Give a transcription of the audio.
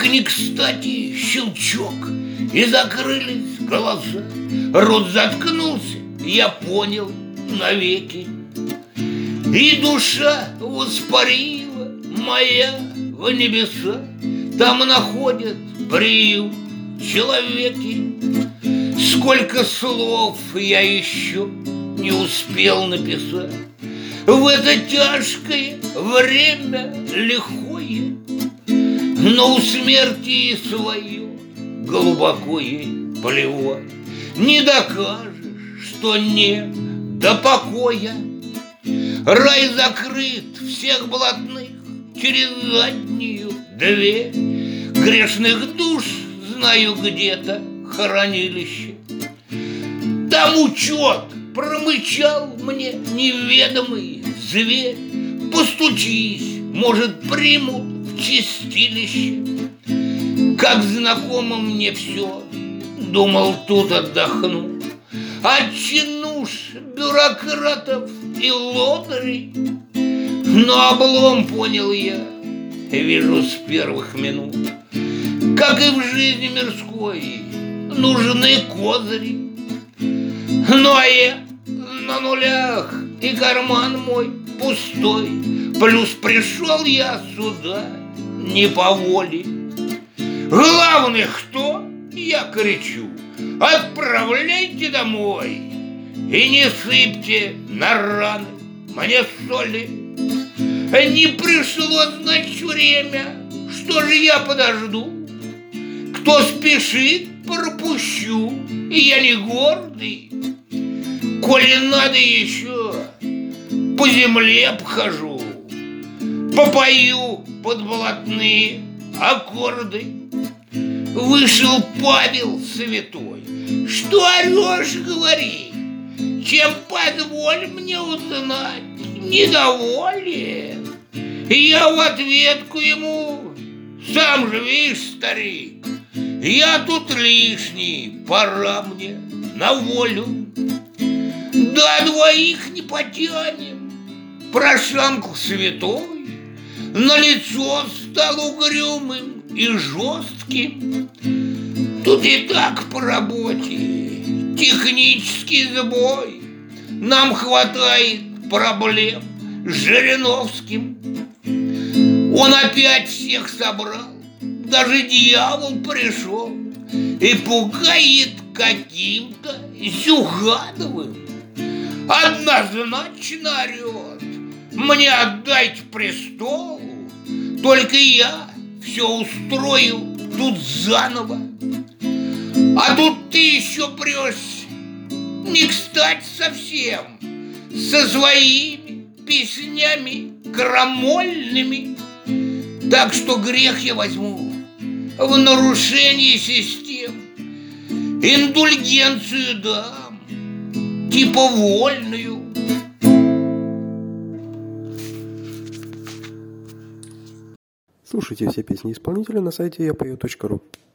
Как ни кстати щелчок, и закрылись глаза. Рот заткнулся, я понял навеки. И душа воспарила моя в небеса. Там находят приют человеки. Сколько слов я еще не успел написать в это тяжкое время лихое. Но у смерти свое глубоко ей плевать. Не докажешь, что не до покоя. Рай закрыт всех блатных через заднюю дверь. Грешных душ знаю где-то хранилище. Там учет промычал мне неведомый зверь. Постучись, может, примут в чистилище. Как знакомо мне все, думал, тут отдохну от чинуш, бюрократов и лодырей. Но облом, понял я, вижу с первых минут. Как и в жизни мирской, нужны козыри. Ну а я на нулях, и карман мой пустой. Плюс пришел я сюда не по воле. Главное, кто? Я кричу: отправляйте домой и не сыпьте на раны мне соли. Не пришло, значит, время, что же я подожду? Кто спешит, пропущу, и я не гордый. Коли надо еще, по земле обхожу, попою под блатные аккорды. Вышел Павел Святой: что орешь, говори, чем позволь мне узнать недоволен. Я в ответку ему: сам же видишь, старик, я тут лишний, пора мне на волю. До двоих не потянем. Прошамкал святой, на лицо стал угрюмым и жестким. Тут и так по работе технический сбой. Нам хватает проблем с Жириновским. Он опять всех собрал, даже дьявол пришел и пугает каким-то Зюгановым. Однозначно орет: мне отдайте престол, только я все устрою тут заново. А тут ты еще прешь не кстати совсем, со своими песнями крамольными. Так что грех я возьму в нарушение систем, индульгенцию дам, типа вольную. Слушайте все песни исполнителя на сайте yapою.ru.